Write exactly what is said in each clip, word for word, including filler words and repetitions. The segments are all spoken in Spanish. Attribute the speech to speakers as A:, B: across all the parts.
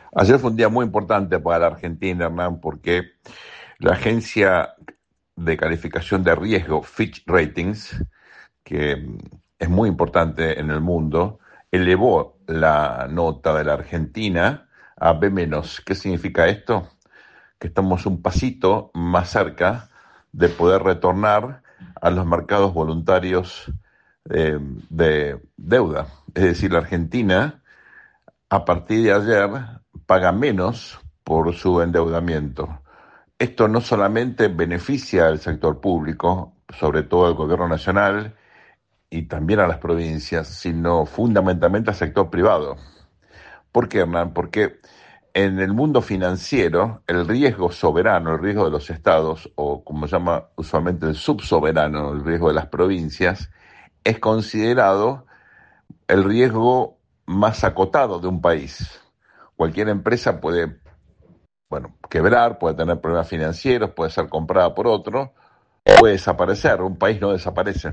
A: Ayer fue un día muy importante para la Argentina, Hernán, porque la agencia de calificación de riesgo Fitch Ratings, que es muy importante en el mundo, elevó la nota de la Argentina a B menos. ¿Qué significa esto? Que estamos un pasito más cerca de poder retornar a los mercados voluntarios eh, de deuda. Es decir, la Argentina a partir de ayer paga menos por su endeudamiento. Esto no solamente beneficia al sector público, sobre todo al gobierno nacional y también a las provincias, sino fundamentalmente al sector privado. ¿Por qué, Hernán? Porque en el mundo financiero, el riesgo soberano, el riesgo de los estados, o como se llama usualmente el subsoberano, el riesgo de las provincias, es considerado el riesgo más acotado de un país. Cualquier empresa puede, bueno, quebrar, puede tener problemas financieros, puede ser comprada por otro, puede desaparecer. Un país no desaparece.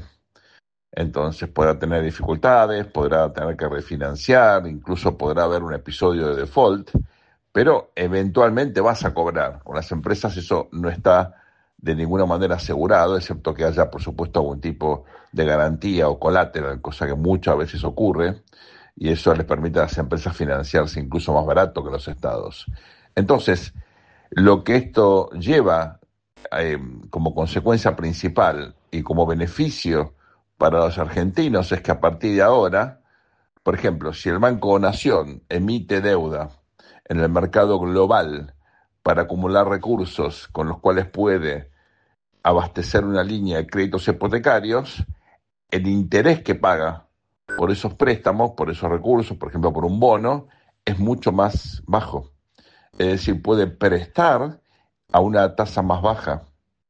A: Entonces podrá tener dificultades, podrá tener que refinanciar, incluso podrá haber un episodio de default, pero eventualmente vas a cobrar. Con las empresas eso no está de ninguna manera asegurado, excepto que haya, por supuesto, algún tipo de garantía o colateral, cosa que muchas veces ocurre, y eso les permite a las empresas financiarse incluso más barato que los estados. Entonces, lo que esto lleva eh, como consecuencia principal y como beneficio para los argentinos es que a partir de ahora, por ejemplo, si el Banco Nación emite deuda en el mercado global para acumular recursos con los cuales puede abastecer una línea de créditos hipotecarios, el interés que paga por esos préstamos, por esos recursos, por ejemplo, por un bono, es mucho más bajo. Es decir, puede prestar a una tasa más baja.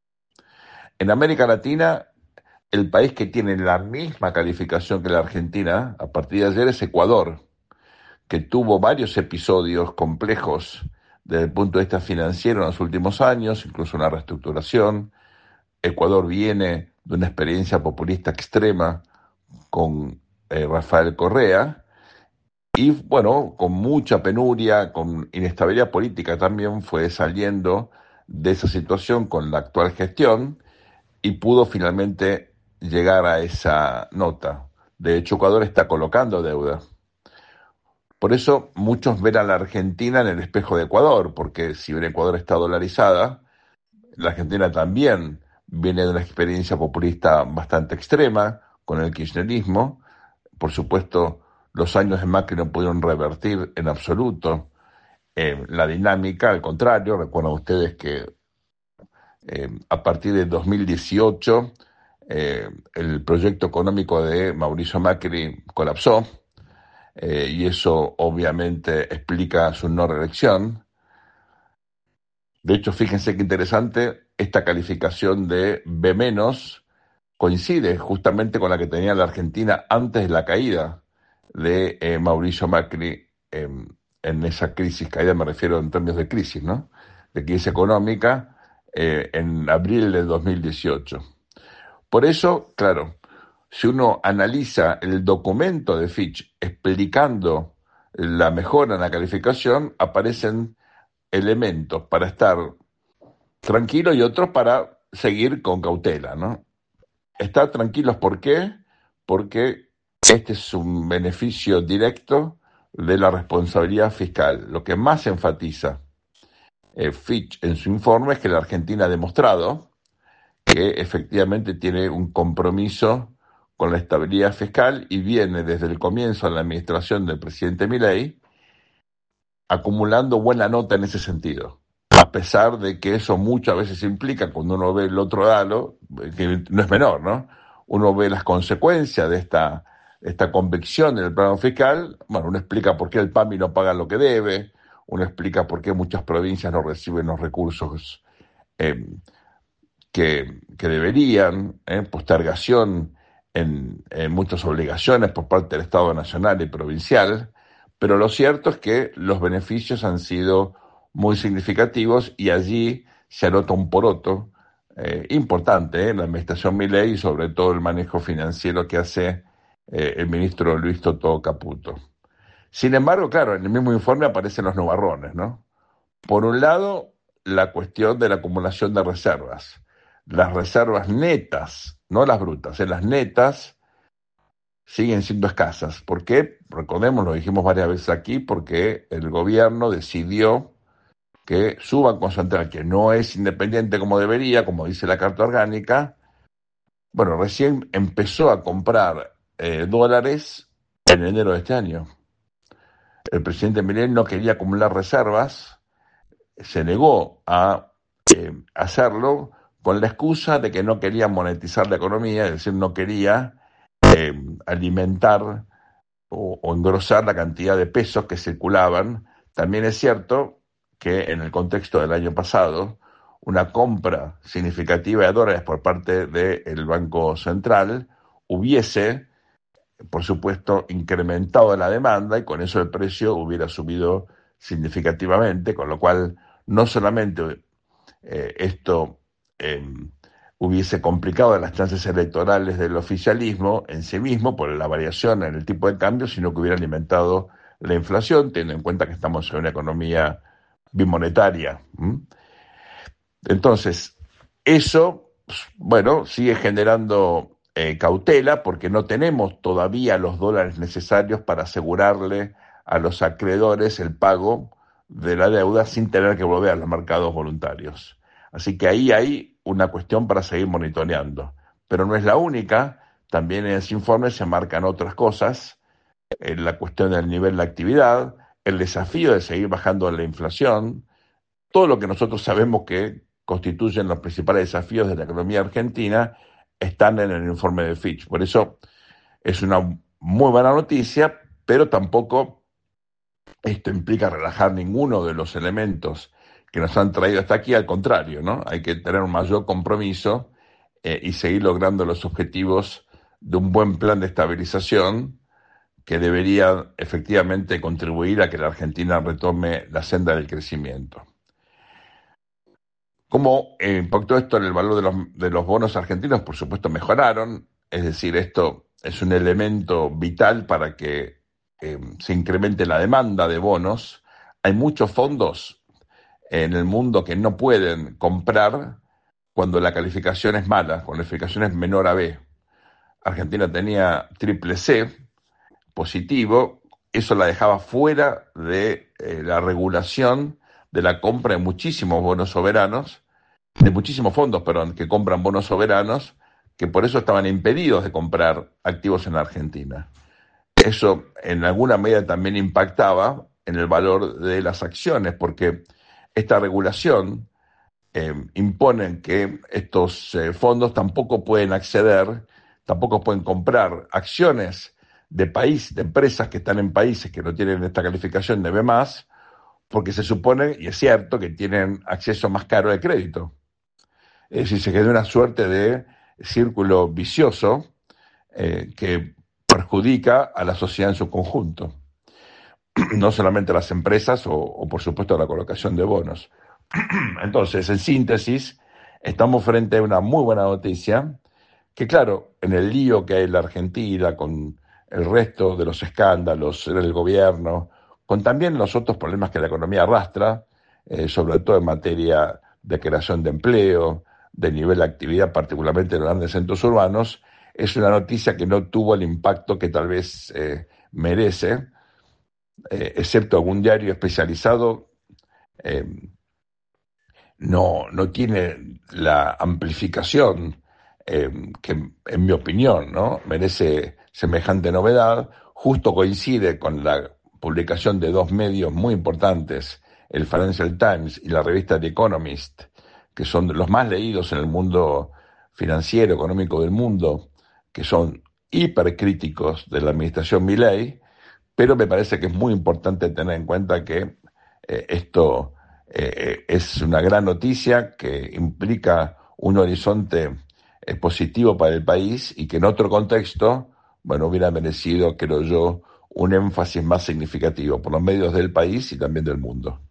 A: En América Latina, el país que tiene la misma calificación que la Argentina a partir de ayer es Ecuador, que tuvo varios episodios complejos desde el punto de vista financiero en los últimos años, incluso una reestructuración. Ecuador viene de una experiencia populista extrema con eh, Rafael Correa y, bueno, con mucha penuria, con inestabilidad política también fue saliendo de esa situación con la actual gestión y pudo finalmente llegar a esa nota. De hecho, Ecuador está colocando deuda. Por eso muchos ven a la Argentina en el espejo de Ecuador, porque si bien Ecuador está dolarizada, la Argentina también viene de una experiencia populista bastante extrema con el kirchnerismo. Por supuesto, los años de Macri no pudieron revertir en absoluto eh, la dinámica, al contrario, recuerdan ustedes que eh, a partir de dos mil dieciocho eh, el proyecto económico de Mauricio Macri colapsó, eh, y eso obviamente explica su no reelección. De hecho, fíjense qué interesante, esta calificación de B menos coincide justamente con la que tenía la Argentina antes de la caída de eh, Mauricio Macri eh, en esa crisis, caída me refiero en términos de crisis, ¿no? De crisis económica eh, en abril de dos mil dieciocho. Por eso, claro, si uno analiza el documento de Fitch explicando la mejora en la calificación, aparecen elementos para estar tranquilo y otros para seguir con cautela, ¿no? Estar tranquilos, ¿por qué? Porque este es un beneficio directo de la responsabilidad fiscal. Lo que más enfatiza eh, Fitch en su informe es que la Argentina ha demostrado que efectivamente tiene un compromiso con la estabilidad fiscal y viene desde el comienzo de la administración del presidente Milei acumulando buena nota en ese sentido. A pesar de que eso muchas veces implica, cuando uno ve el otro lado, que no es menor, ¿no? Uno ve las consecuencias de esta, esta convicción del plano fiscal, bueno, uno explica por qué el PAMI no paga lo que debe, uno explica por qué muchas provincias no reciben los recursos eh, que, que deberían, eh, postergación en, en muchas obligaciones por parte del Estado nacional y provincial, pero lo cierto es que los beneficios han sido muy significativos y allí se anota un poroto eh, importante en eh, la administración Milei y sobre todo el manejo financiero que hace eh, el ministro Luis Totó Caputo. Sin embargo, claro, en el mismo informe aparecen los nubarrones, ¿no? Por un lado, la cuestión de la acumulación de reservas. Las reservas netas, no las brutas, en las netas siguen siendo escasas. ¿Por qué? Recordemos, lo dijimos varias veces aquí, porque el gobierno decidió que su Banco Central, que no es independiente como debería, como dice la Carta Orgánica, bueno, recién empezó a comprar eh, dólares en enero de este año. El presidente Milei no quería acumular reservas, se negó a eh, hacerlo con la excusa de que no quería monetizar la economía, es decir, no quería eh, alimentar o, o engrosar la cantidad de pesos que circulaban. También es cierto que en el contexto del año pasado, una compra significativa de dólares por parte del Banco Central hubiese, por supuesto, incrementado la demanda y con eso el precio hubiera subido significativamente, con lo cual no solamente eh, esto eh, hubiese complicado las chances electorales del oficialismo en sí mismo por la variación en el tipo de cambio, sino que hubiera alimentado la inflación, teniendo en cuenta que estamos en una economía bimonetaria. ¿Mm? Entonces, eso, bueno, sigue generando eh, cautela porque no tenemos todavía los dólares necesarios para asegurarle a los acreedores el pago de la deuda sin tener que volver a los mercados voluntarios. Así que ahí hay una cuestión para seguir monitoreando. Pero no es la única, también en ese informe se marcan otras cosas, eh, la cuestión del nivel de actividad, el desafío de seguir bajando la inflación, todo lo que nosotros sabemos que constituyen los principales desafíos de la economía argentina están en el informe de Fitch. Por eso es una muy buena noticia, pero tampoco esto implica relajar ninguno de los elementos que nos han traído hasta aquí, al contrario, ¿no? Hay que tener un mayor compromiso eh, y seguir logrando los objetivos de un buen plan de estabilización que debería efectivamente contribuir a que la Argentina retome la senda del crecimiento. ¿Cómo eh, impactó esto en el valor de los, de los bonos argentinos? Por supuesto, mejoraron. Es decir, esto es un elemento vital para que eh, se incremente la demanda de bonos. Hay muchos fondos en el mundo que no pueden comprar cuando la calificación es mala, cuando la calificación es menor a B. Argentina tenía triple C, positivo, eso la dejaba fuera de eh, la regulación de la compra de muchísimos bonos soberanos, de muchísimos fondos, perdón, que compran bonos soberanos, que por eso estaban impedidos de comprar activos en la Argentina. Eso en alguna medida también impactaba en el valor de las acciones, porque esta regulación eh, impone que estos eh, fondos tampoco pueden acceder, tampoco pueden comprar acciones de país, de empresas que están en países que no tienen esta calificación de B más, porque se supone, y es cierto, que tienen acceso más caro de crédito. Es decir, se queda una suerte de círculo vicioso eh, que perjudica a la sociedad en su conjunto, no solamente a las empresas o, o por supuesto a la colocación de bonos. Entonces, en síntesis, estamos frente a una muy buena noticia, que claro, en el lío que hay en la Argentina con el resto de los escándalos en el gobierno, con también los otros problemas que la economía arrastra, eh, sobre todo en materia de creación de empleo, de nivel de actividad, particularmente en los grandes centros urbanos, es una noticia que no tuvo el impacto que tal vez eh, merece, eh, excepto algún diario especializado, eh, no, no tiene la amplificación eh, que, en mi opinión, ¿no? merece semejante novedad. Justo coincide con la publicación de dos medios muy importantes, el Financial Times y la revista The Economist, que son los más leídos en el mundo financiero, económico del mundo, que son hipercríticos de la administración Milei, pero me parece que es muy importante tener en cuenta que eh, esto eh, es una gran noticia que implica un horizonte eh, positivo para el país y que en otro contexto, bueno, hubiera merecido, creo yo, un énfasis más significativo por los medios del país y también del mundo.